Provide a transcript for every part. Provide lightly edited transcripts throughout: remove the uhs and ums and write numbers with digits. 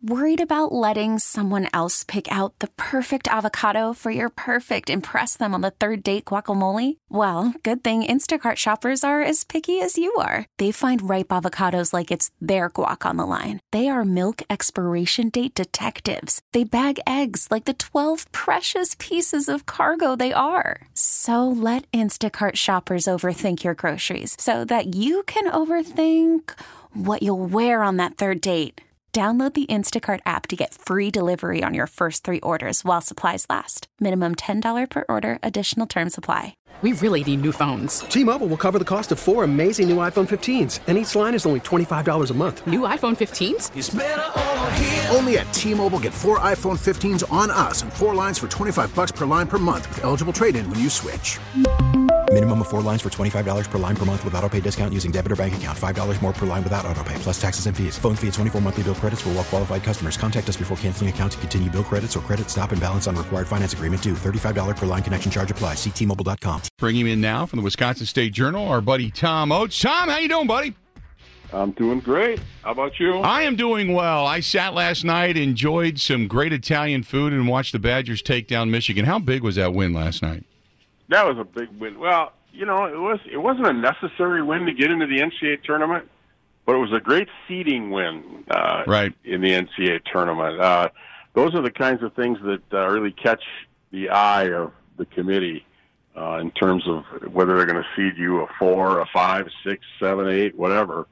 Worried about letting someone else pick out the perfect avocado for your perfect impress them on the third date guacamole? Well, good thing Instacart shoppers are as picky as you are. They find ripe avocados like it's their guac on the line. They are milk expiration date detectives. They bag eggs like the 12 precious pieces of cargo they are. So let Instacart shoppers overthink your groceries so that you can overthink what you'll wear on that third date. Download the Instacart app to get free delivery on your first 3 orders while supplies last. Minimum $10 per order. Additional terms apply. We really need new phones. T-Mobile will cover the cost of 4 amazing new iPhone 15s, and each line is only $25 a month. New iPhone 15s? It's better over here. Only at T-Mobile, get 4 iPhone 15s on us and 4 lines for $25 per line per month with eligible trade-in when you switch. Minimum of 4 lines for $25 per line per month with autopay discount using debit or bank account. $5 more per line without autopay, plus taxes and fees. Phone fee at 24 monthly bill credits for well-qualified customers. Contact us before canceling account to continue bill credits or credit stop and balance on required finance agreement due. $35 per line connection charge applies. See T-Mobile.com. Bring him in now from the Wisconsin State Journal, our buddy Tom Oates. Tom, how you doing, buddy? I'm doing great. How about you? I am doing well. I sat last night, enjoyed some great Italian food, and watched the Badgers take down Michigan. How big was that win last night? That was a big win. Well, you know, it wasn't a necessary win to get into the NCAA tournament, but it was a great seeding win right in the NCAA tournament. Those are the kinds of things that really catch the eye of the committee in terms of whether they're going to seed you a 4, a 5, 6, 7, 8, whatever.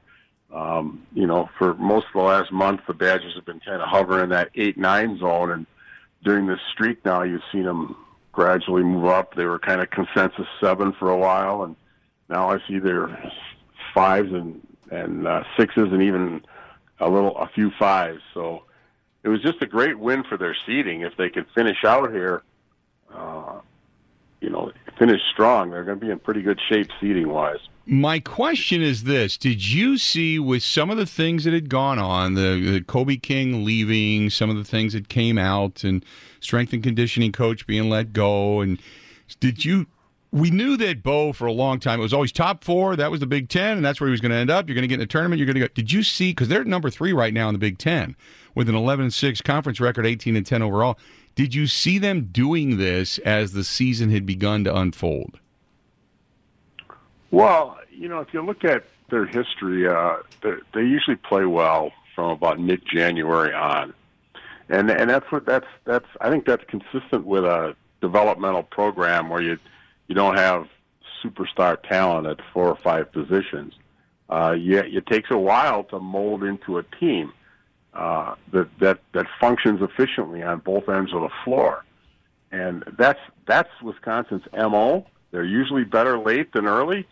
You know, for most of the last month, the Badgers have been kind of hovering in that 8-9 zone, and during this streak now, you've seen them gradually move up. They were kind of consensus 7 for a while, and now I see they're 5s and 6s and even a few 5s. So it was just a great win for their seeding. If they could finish out here, finish strong, they're going to be in pretty good shape seeding-wise. My question is this. Did you see, with some of the things that had gone on, the Kobe King leaving, some of the things that came out, and strength and conditioning coach being let go, and we knew that Bo for a long time, it was always top 4, that was the Big Ten, and that's where he was going to end up. You're going to get in the tournament, you're going to go. Did you see, because they're number 3 right now in the Big Ten, with an 11-6 conference record, 18-10 overall. Did you see them doing this as the season had begun to unfold? Well, you know, if you look at their history, they usually play well from about mid-January on, and that's I think that's consistent with a developmental program where you don't have superstar talent at 4 or 5 positions. It takes a while to mold into a team that functions efficiently on both ends of the floor, and that's Wisconsin's MO. They're usually better late than early.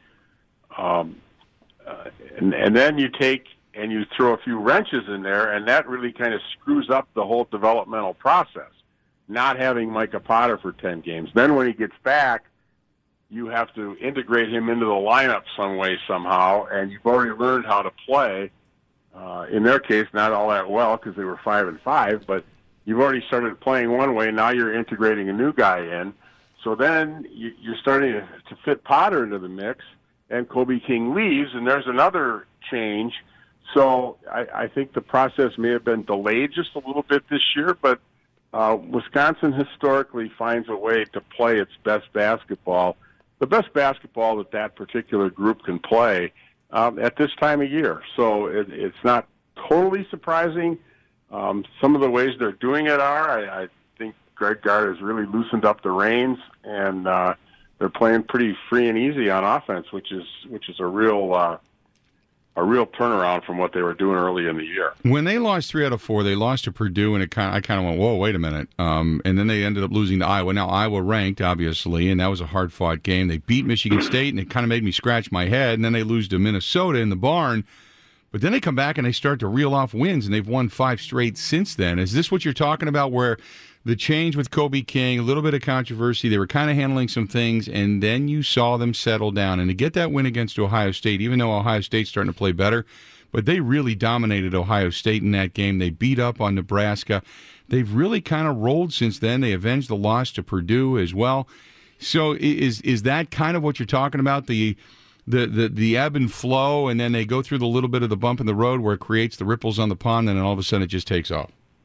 And then you take and you throw a few wrenches in there, and that really kind of screws up the whole developmental process, not having Micah Potter for 10 games. Then when he gets back, you have to integrate him into the lineup some way, somehow, and you've already learned how to play. In their case, not all that well because they were 5-5, but you've already started playing one way. Now you're integrating a new guy in. So then you're starting to fit Potter into the mix, and Kobe King leaves, and there's another change. So I think the process may have been delayed just a little bit this year, but Wisconsin historically finds a way to play its best basketball, the best basketball that particular group can play at this time of year. So it's not totally surprising. Some of the ways they're doing it are, I think Greg Gard has really loosened up the reins, and they're playing pretty free and easy on offense, which is a real turnaround from what they were doing early in the year. When they lost 3 out of 4, they lost to Purdue, and I kind of went, whoa, wait a minute. And then they ended up losing to Iowa. Now, Iowa ranked, obviously, and that was a hard-fought game. They beat Michigan State, and it kind of made me scratch my head. And then they lose to Minnesota in the barn. But then they come back and they start to reel off wins, and they've won 5 straight since then. Is this what you're talking about, where the change with Kobe King, a little bit of controversy, they were kind of handling some things, and then you saw them settle down? And to get that win against Ohio State, even though Ohio State's starting to play better, but they really dominated Ohio State in that game. They beat up on Nebraska. They've really kind of rolled since then. They avenged the loss to Purdue as well. So is that kind of what you're talking about, the ebb and flow, and then they go through the little bit of the bump in the road where it creates the ripples on the pond, and then all of a sudden it just takes off?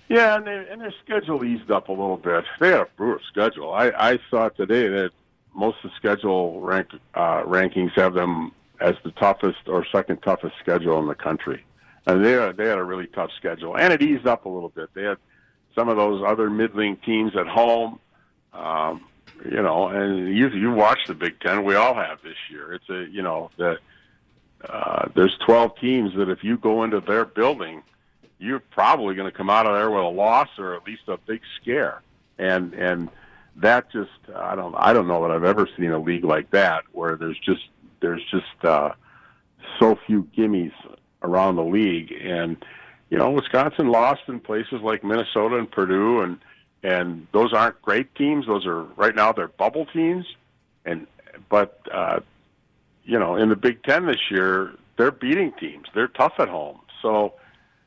Yeah, and their schedule eased up a little bit. They had a brutal schedule. I thought today that most of the schedule rankings have them as the toughest or second toughest schedule in the country. And they had a really tough schedule, and it eased up a little bit. They had some of those other middling teams at home, and you watch the Big Ten. We all have this year. It's there's 12 teams that if you go into their building, you're probably going to come out of there with a loss or at least a big scare. And that just I don't know that I've ever seen a league like that where there's just so few gimmies around the league. And Wisconsin lost in places like Minnesota and Purdue, and those aren't great teams. Those are right now they're bubble teams. But in the Big Ten this year, they're beating teams. They're tough at home. So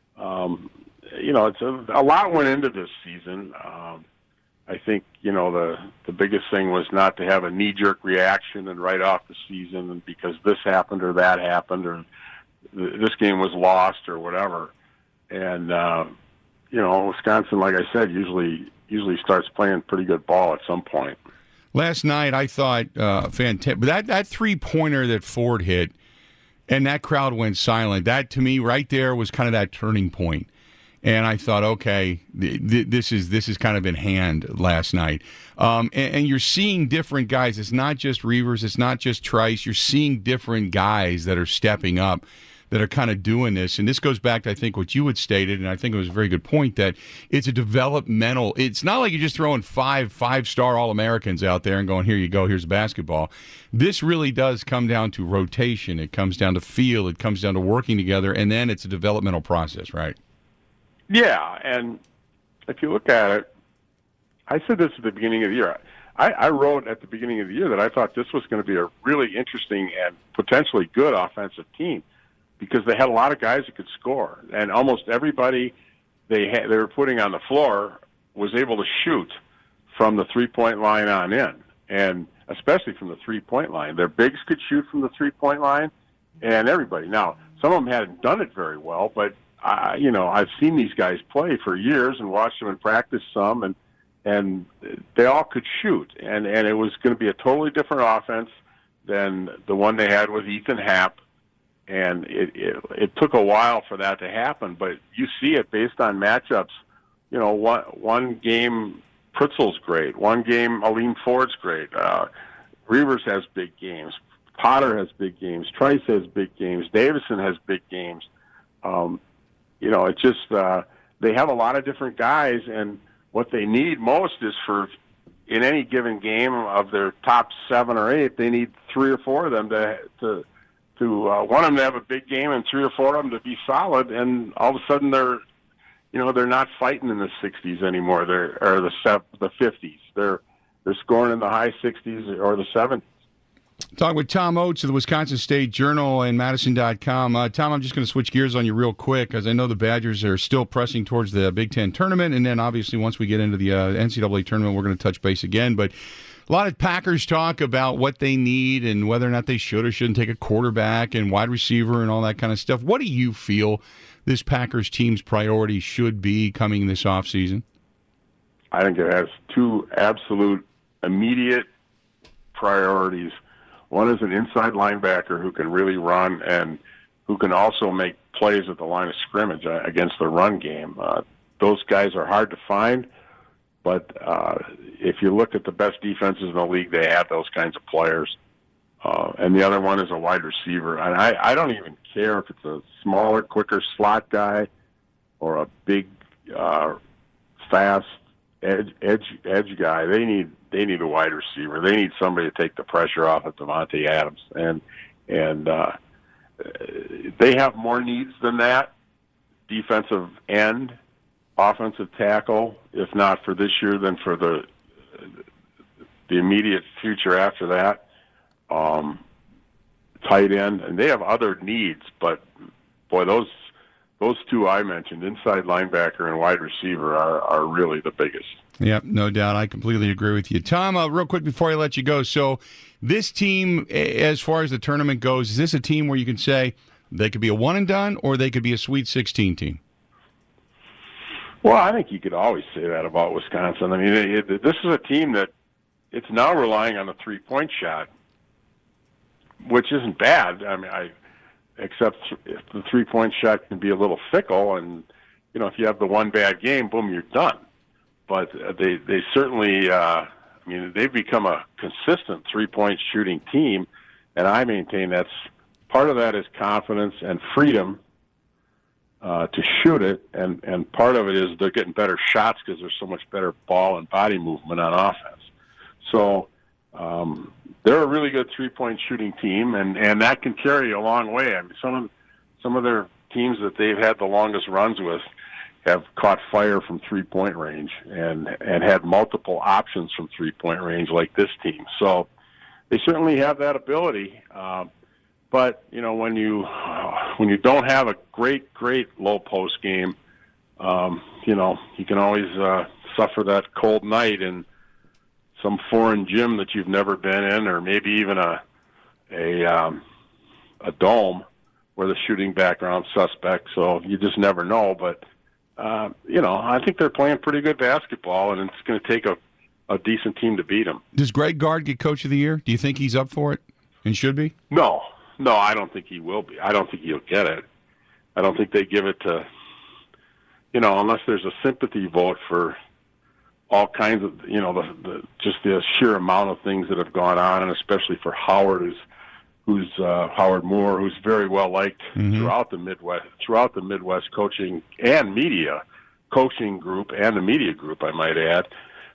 it's a lot went into this season. I think, the biggest thing was not to have a knee-jerk reaction and write off the season because this happened or that happened or this game was lost or whatever. And, Wisconsin, like I said, usually starts playing pretty good ball at some point. Last night, I thought fantastic. But that three-pointer that Ford hit and that crowd went silent, that to me right there was kind of that turning point. And I thought, okay, this is kind of in hand last night. And you're seeing different guys. It's not just Reavers. It's not just Trice. You're seeing different guys that are stepping up, that are kind of doing this. And this goes back to, I think, what you had stated, and I think it was a very good point, that it's a developmental. It's not like you're just throwing five-star All-Americans out there and going, here you go, here's basketball. This really does come down to rotation. It comes down to feel. It comes down to working together, and then it's a developmental process, right? Yeah, and if you look at it, I said this at the beginning of the year. I wrote at the beginning of the year that I thought this was going to be a really interesting and potentially good offensive team because they had a lot of guys that could score, and almost everybody they were putting on the floor was able to shoot from the three-point line on in, and especially from the three-point line. Their bigs could shoot from the three-point line, and everybody. Now, some of them hadn't done it very well, but I've seen these guys play for years and watched them in practice some, and they all could shoot, and it was going to be a totally different offense than the one they had with Ethan Happ, and it took a while for that to happen, but you see it based on matchups. One game Pritzel's great, one game Aleem Ford's great, Reavers has big games, Potter has big games, Trice has big games, Davison has big games. It's just they have a lot of different guys, and what they need most is for in any given game of their top 7 or 8, they need 3 or 4 of them to one of them to have a big game and 3 or 4 of them to be solid, and all of a sudden they're not fighting in the 60s anymore. Or the 50s. They're scoring in the high 60s or the 70s. Talking with Tom Oates of the Wisconsin State Journal and Madison.com. Tom, I'm just going to switch gears on you real quick because I know the Badgers are still pressing towards the Big Ten tournament, and then obviously once we get into the NCAA tournament, we're going to touch base again. But a lot of Packers talk about what they need and whether or not they should or shouldn't take a quarterback and wide receiver and all that kind of stuff. What do you feel this Packers team's priority should be coming this offseason? I think it has 2 absolute immediate priorities. One is an inside linebacker who can really run and who can also make plays at the line of scrimmage against the run game. Those guys are hard to find, but if you look at the best defenses in the league, they have those kinds of players. And the other one is a wide receiver. And I don't even care if it's a smaller, quicker slot guy or a big, fast edge guy. They need a wide receiver. They need somebody to take the pressure off of Devontae Adams, and they have more needs than that. Defensive end, offensive tackle, if not for this year, then for the immediate future after that. Tight end, and they have other needs, but boy, those 2 I mentioned, inside linebacker and wide receiver, are really the biggest. Yeah, no doubt. I completely agree with you. Tom, real quick before I let you go, so this team, as far as the tournament goes, is this a team where you can say they could be a one and done or they could be a Sweet 16 team? Well, I think you could always say that about Wisconsin. I mean, this is a team that it's now relying on a three-point shot, which isn't bad. I mean, except if the three-point shot can be a little fickle, and if you have the one bad game, boom, you're done. But they certainly, they've become a consistent three-point shooting team, and I maintain that's part of that is confidence and freedom to shoot it, and part of it is they're getting better shots because there's so much better ball and body movement on offense. So they're a really good three-point shooting team, and that can carry a long way. I mean, some of their teams that they've had the longest runs with have caught fire from three-point range and had multiple options from three-point range like this team. So they certainly have that ability. But when you don't have a great low post game, you can always suffer that cold night in some foreign gym that you've never been in, or maybe even a dome where the shooting background's suspect. So you just never know. But I think they're playing pretty good basketball, and it's going to take a decent team to beat them. Does Greg Gard get Coach of the Year? Do you think he's up for it and should be? No, I don't think he will be. I don't think he'll get it. I don't think they give it to, unless there's a sympathy vote for all kinds of, just the sheer amount of things that have gone on, and especially for Howard, who's Howard Moore, who's very well liked throughout the Midwest coaching and media coaching group and the media group, I might add.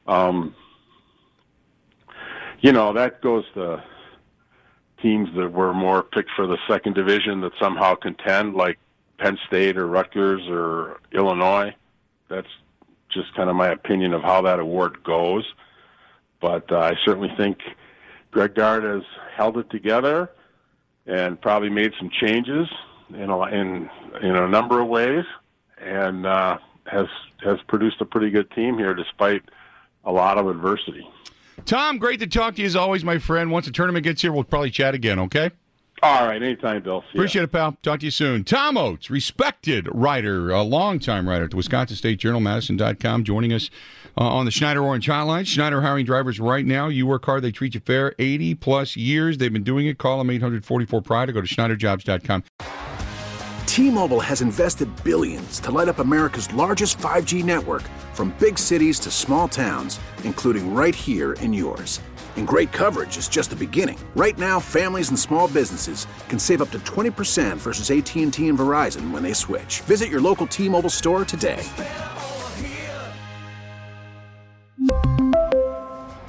That goes to teams that were more picked for the second division that somehow contend, like Penn State or Rutgers or Illinois. That's just kind of my opinion of how that award goes. But I certainly think Greg Gard has held it together and probably made some changes in a number of ways, and has produced a pretty good team here despite a lot of adversity. Tom, great to talk to you as always, my friend. Once the tournament gets here, we'll probably chat again, okay? All right, anytime, Bill. Appreciate it, pal. Talk to you soon. Tom Oates, respected writer, a longtime writer at the Wisconsin State Journal, Madison.com, joining us on the Schneider Orange Hotline. Schneider hiring drivers right now. You work hard, they treat you fair. 80-plus years they've been doing it. Call them 844-PRIDE or go to schneiderjobs.com. T-Mobile has invested billions to light up America's largest 5G network, from big cities to small towns, including right here in yours. And great coverage is just the beginning. Right now, families and small businesses can save up to 20% versus AT&T and Verizon when they switch. Visit your local T-Mobile store today.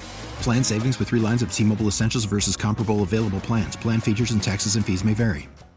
Plan savings with 3 lines of T-Mobile Essentials versus comparable available plans. Plan features and taxes and fees may vary.